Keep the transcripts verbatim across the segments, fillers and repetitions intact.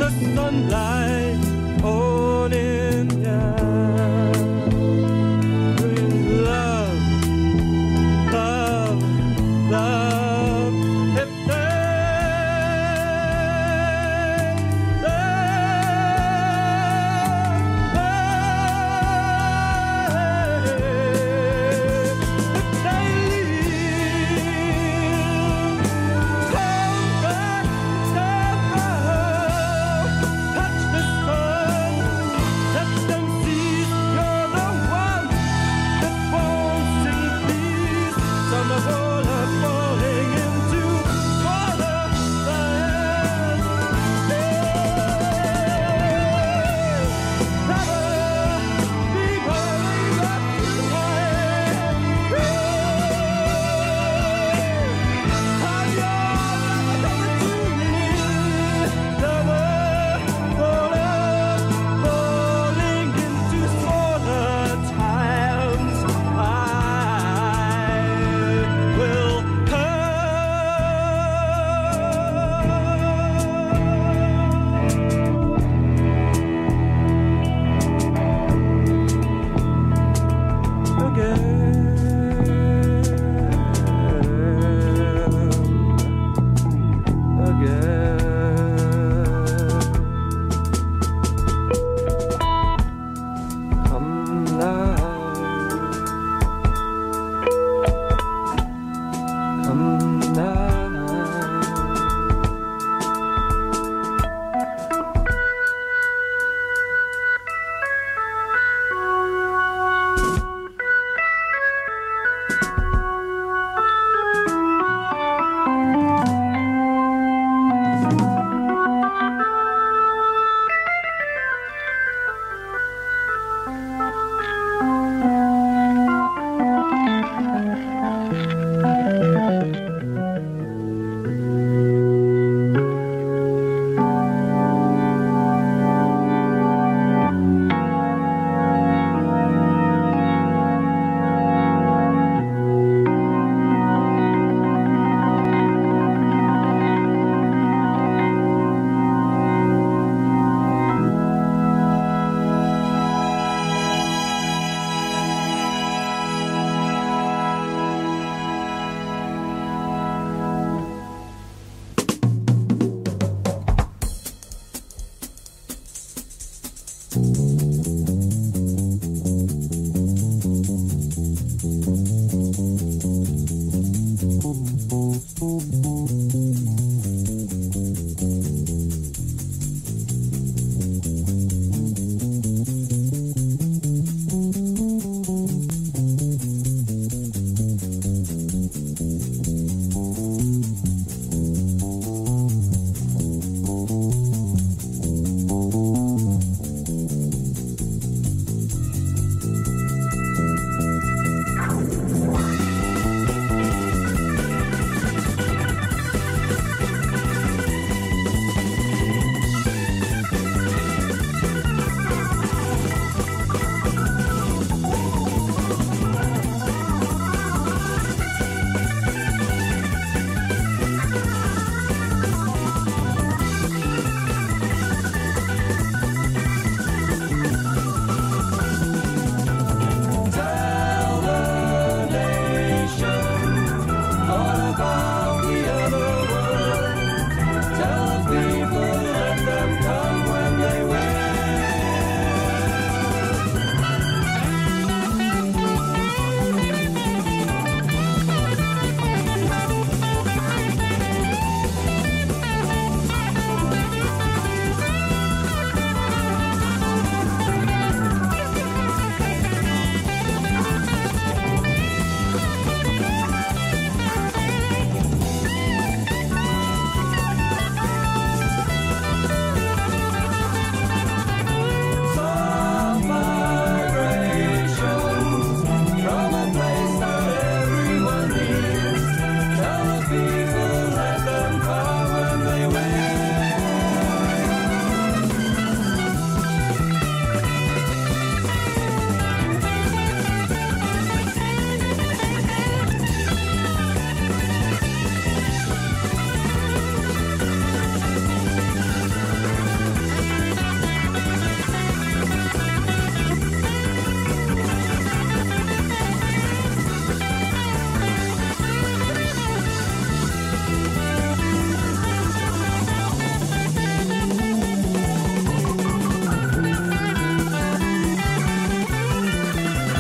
sunlight on India. Love, love, love. If they, they, if they leave, come back, touch the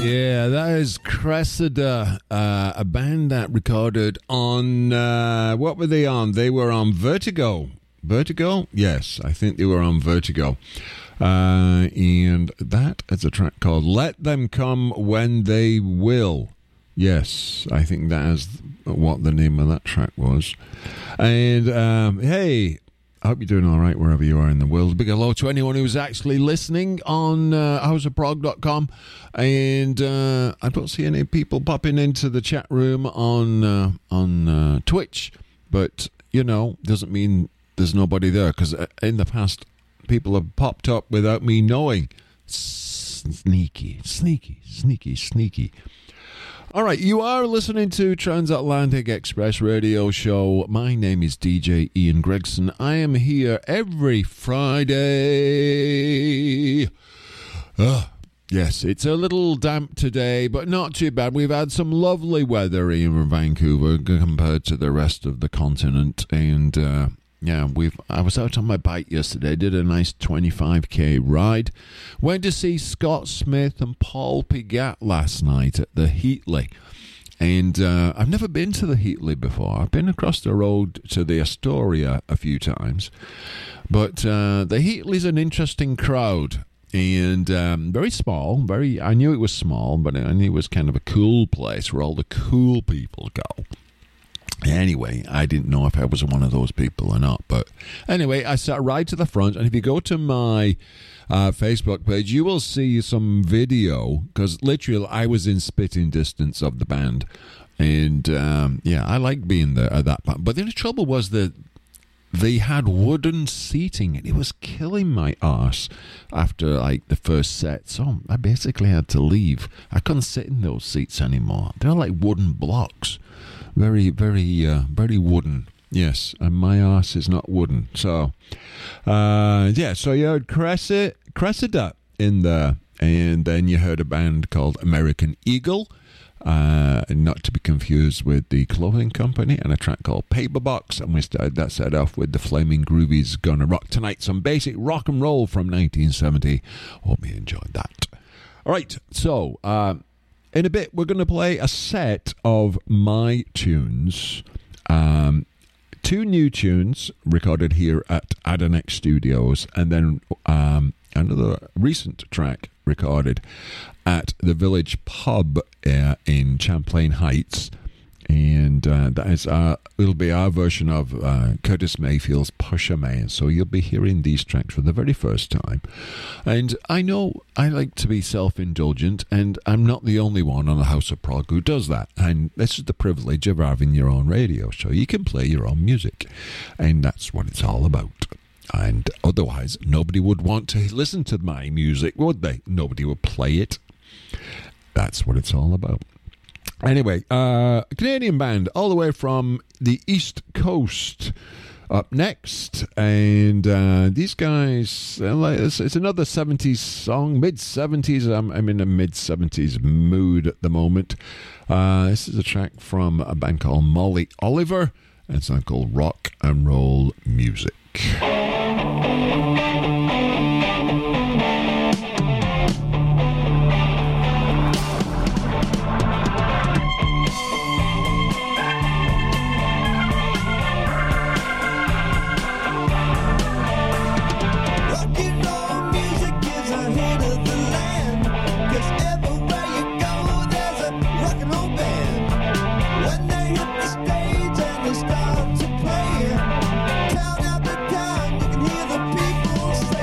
Yeah, that is Cressida, uh, a band that recorded on, uh, what were they on? They were on Vertigo. Vertigo? Yes, I think they were on Vertigo. Uh, and that is a track called Let Them Come When They Will. Yes, I think that is what the name of that track was. And, um, hey, I hope you're doing all right wherever you are in the world. Big hello to anyone who's actually listening on uh, house of prog dot com. And uh, I don't see any people popping into the chat room on uh, on uh, Twitch. But, you know, doesn't mean there's nobody there. Because in the past, people have popped up without me knowing. Sneaky, sneaky, sneaky, sneaky. All right, you are listening to Transatlantic Express Radio Show. My name is D J Ian Gregson. I am here every Friday. Uh, yes, it's a little damp today, but not too bad. We've had some lovely weather in Vancouver compared to the rest of the continent. And, uh, yeah, we've. I was out on my bike yesterday, did a nice twenty-five k ride. Went to see Scott Smith and Paul Pigat last night at the Heatley. And uh, I've never been to the Heatley before. I've been across the road to the Astoria a few times. But uh, the Heatley's an interesting crowd. And um, very small. Very. I knew it was small, but I knew it was kind of a cool place where all the cool people go. Anyway, I didn't know if I was one of those people or not. But anyway, I sat right to the front. And if you go to my uh, Facebook page, you will see some video. Because literally, I was in spitting distance of the band. And um, yeah, I like being there at that point. But the trouble was that they had wooden seating. And it was killing my arse after like the first set. So I basically had to leave. I couldn't sit in those seats anymore. They're like wooden blocks. Very, very, uh, very wooden. Yes, and my arse is not wooden. So, uh, yeah, so you heard Cressida, Cressida in there. And then you heard a band called American Eagle, uh, not to be confused with the clothing company, and a track called Paperbox. And we started that set off with the Flaming Groovies, Gonna Rock Tonight. Some basic rock and roll from nineteen seventy. Hope you enjoyed that. All right, so... Uh, in a bit, we're going to play a set of my tunes. Um, two new tunes recorded here at Adonex Studios, and then um, another recent track recorded at the Village Pub uh, in Champlain Heights. And uh, that is our, it'll be our version of uh, Curtis Mayfield's Pusher Man. So you'll be hearing these tracks for the very first time. And I know I like to be self-indulgent, and I'm not the only one on the House of Prog who does that. And this is the privilege of having your own radio show. You can play your own music, and that's what it's all about. And otherwise, nobody would want to listen to my music, would they? Nobody would play it. That's what it's all about. Anyway, uh, a Canadian band all the way from the East Coast up next. And uh, these guys, uh, it's, it's another seventies song, mid-seventies. I'm, I'm in a mid-seventies mood at the moment. Uh, this is a track from a band called Molly Oliver. And it's a song called Rock and Roll Music. Stage and they start to play. Count out the time, you can hear the people say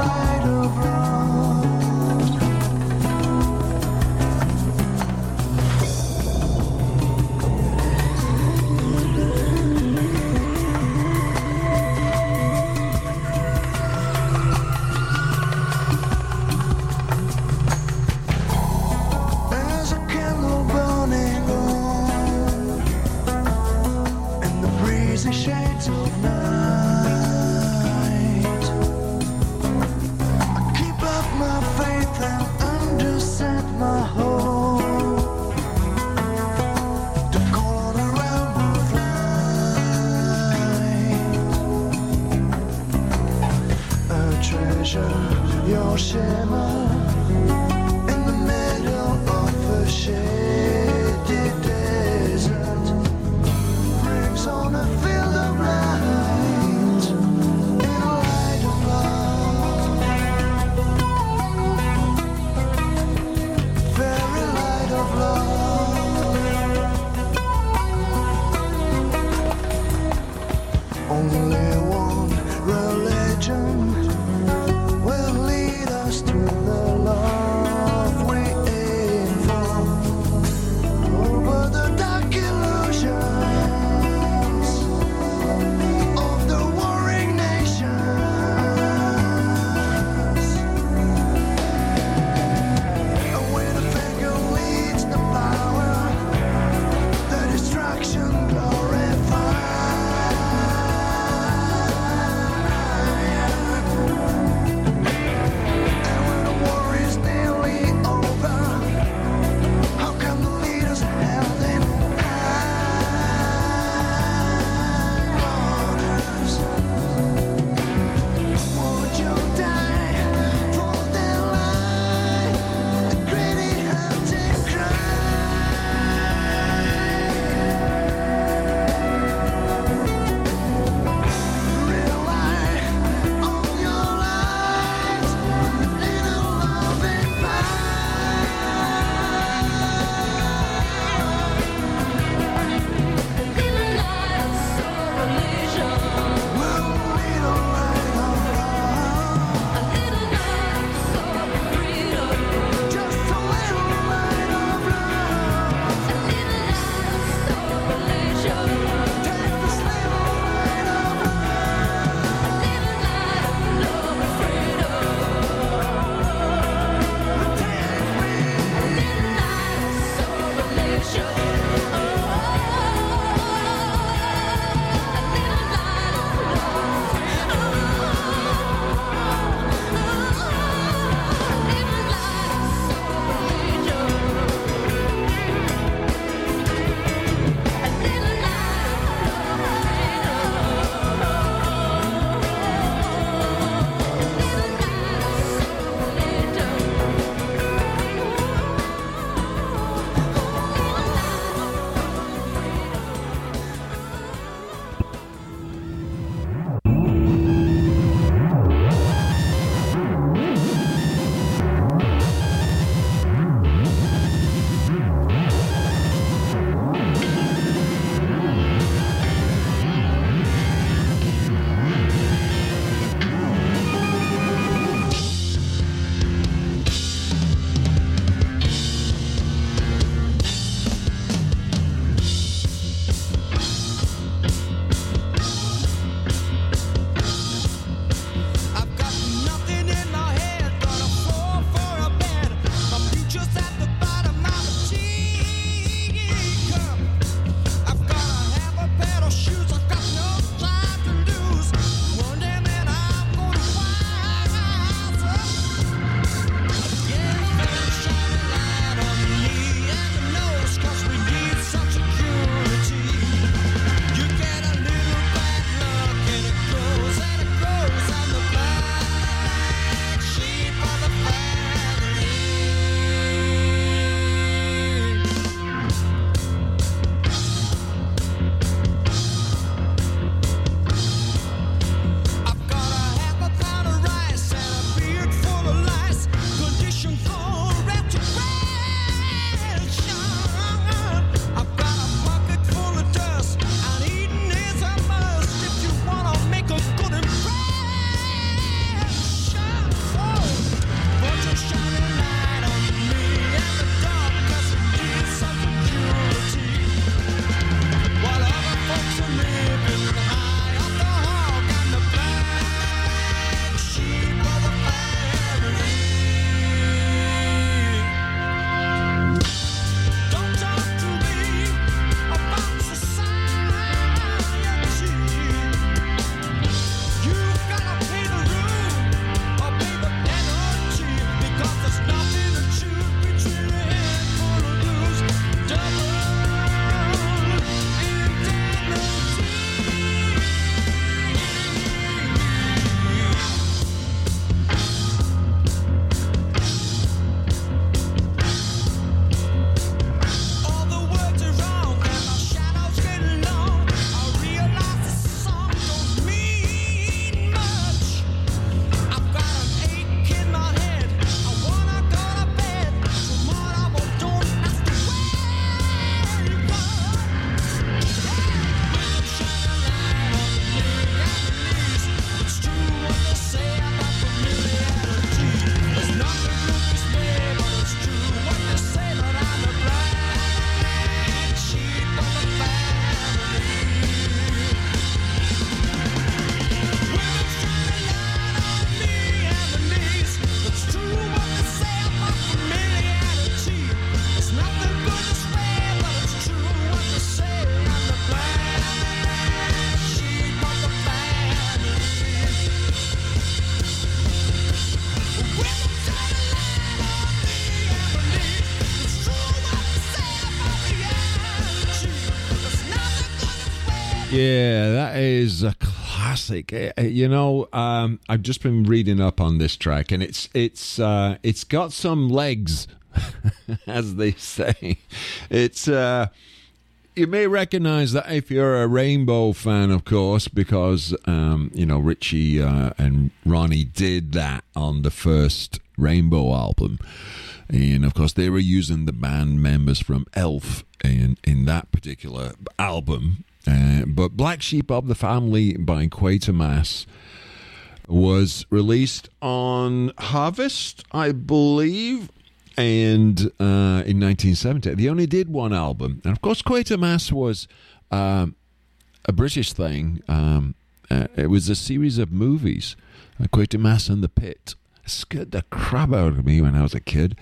light of love. There's a candle burning on in the breezy shades of night. I keep up my faith and underset my hope to call around with light. A treasure, your shimmer in the middle of a shady desert brings on a field of light in a light of love, very light of love. Only one religion will lead us to the love we aim for. Yeah, that is a classic. Eh, eh, You know, um, I've just been reading up on this track, and it's it's uh, it's got some legs, as they say. It's uh, you may recognize that if you're a Rainbow fan, of course, because um, you know Richie uh, and Ronnie did that on the first Rainbow album. And of course, they were using the band members from Elf in, in that particular album. Uh, but Black Sheep of the Family by Quatermass was released on Harvest, I believe, and uh, in nineteen seventy. They only did one album. And of course, Quatermass was um, a British thing. Um, uh, it was a series of movies, uh, Quatermass and the Pit. Scared the crap out of me when I was a kid.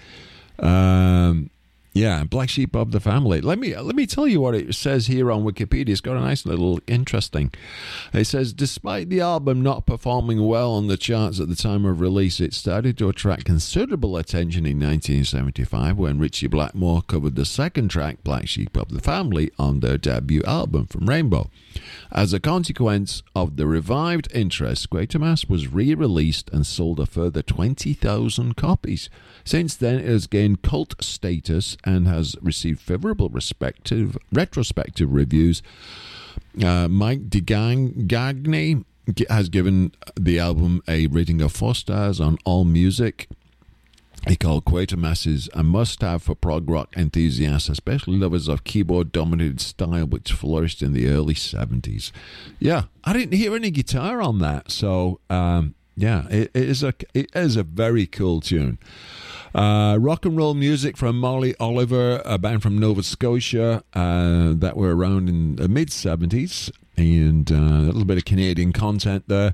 Um, yeah, Black Sheep of the Family. Let me let me tell you what it says here on Wikipedia. It's got a nice little interesting. It says, despite the album not performing well on the charts at the time of release, it started to attract considerable attention in nineteen seventy-five when Ritchie Blackmore covered the second track, Black Sheep of the Family, on their debut album from Rainbow. As a consequence of the revived interest, Quatermass was re-released and sold a further twenty thousand copies. Since then, it has gained cult status and has received favorable respective, retrospective reviews. Uh, Mike DeGagne has given the album a rating of four stars on AllMusic. He called Quatermass a must-have for prog rock enthusiasts, especially lovers of keyboard-dominated style, which flourished in the early seventies. Yeah, I didn't hear any guitar on that, so um, yeah, it, it is a it is a very cool tune. Uh, rock and roll music from Molly Oliver, a band from Nova Scotia uh, that were around in the mid-seventies, and uh, a little bit of Canadian content there.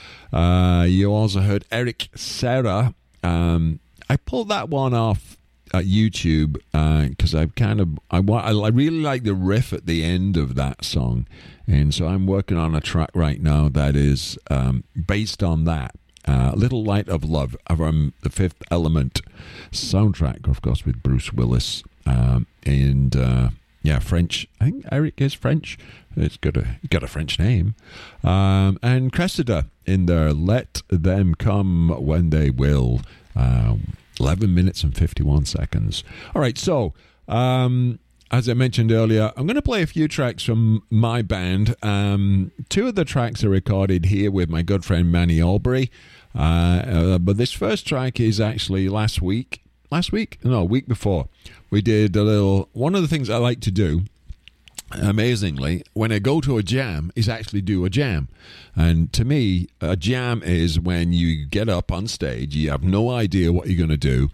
Uh, you also heard Eric Serra. Um, I pulled that one off at YouTube because uh, I kind of I want I really like the riff at the end of that song, and so I'm working on a track right now that is um, based on that. Uh, Little Light of Love from the Fifth Element soundtrack, of course, with Bruce Willis um, and uh, yeah, French. I think Eric is French. It's got a got a French name, um, and Cressida in there. Let Them Come When They Will. Um, Eleven minutes and fifty-one seconds. All right, so. Um, As I mentioned earlier, I'm going to play a few tracks from my band. Um, two of the tracks are recorded here with my good friend Manny Albury. Uh, uh, but this first track is actually last week. Last week? No, week before. We did a little... One of the things I like to do, amazingly, when I go to a jam, is actually do a jam. And to me, a jam is when you get up on stage, you have no idea what you're going to do,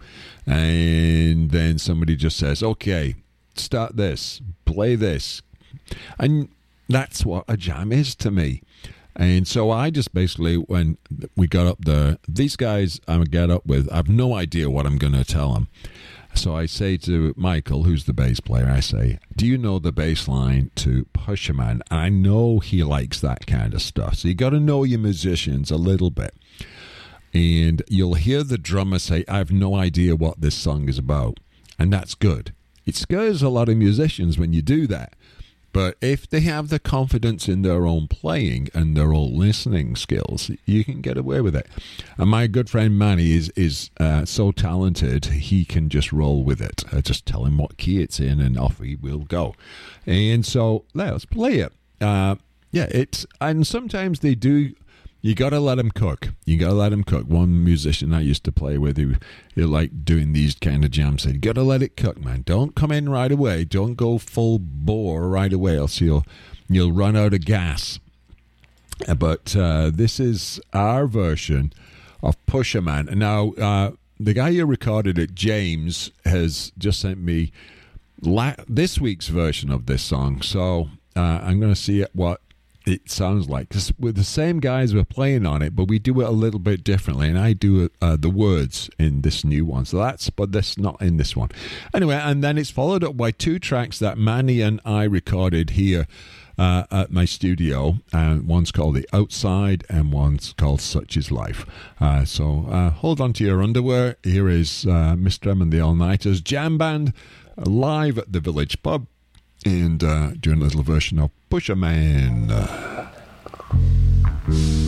and then somebody just says, okay, start this, play this. And that's what a jam is to me. And so I just basically, when we got up there, these guys I get up with, I have no idea what I'm going to tell them. So I say to Michael, who's the bass player, I say, do you know the bass line to Pusherman? And I know he likes that kind of stuff. So you got to know your musicians a little bit. And you'll hear the drummer say, I have no idea what this song is about. And that's good. It scares a lot of musicians when you do that. But if they have the confidence in their own playing and their own listening skills, you can get away with it. And my good friend Manny is is uh, so talented, he can just roll with it. I just tell him what key it's in and off he will go. And so let's play it. Uh, yeah, it's and sometimes they do... You got to let them cook. You got to let them cook. One musician I used to play with who, who liked doing these kind of jams said, you got to let it cook, man. Don't come in right away. Don't go full bore right away, else you'll, you'll run out of gas. But uh, this is our version of Pusherman. Now, uh, the guy who recorded it, James, has just sent me la- this week's version of this song. So uh, I'm going to see what it sounds like, because with the same guys we're playing on it, but we do it a little bit differently, and I do uh, the words in this new one, so that's but that's not in this one anyway. And then it's followed up by two tracks that Manny and I recorded here uh, at my studio, and one's called The Outside and one's called Such Is Life. Uh, so uh, hold on to your underwear. Here is uh, Mister M and the All-Nighters Jam Band live at the Village Pub and uh, doing a little version of Pusher Man.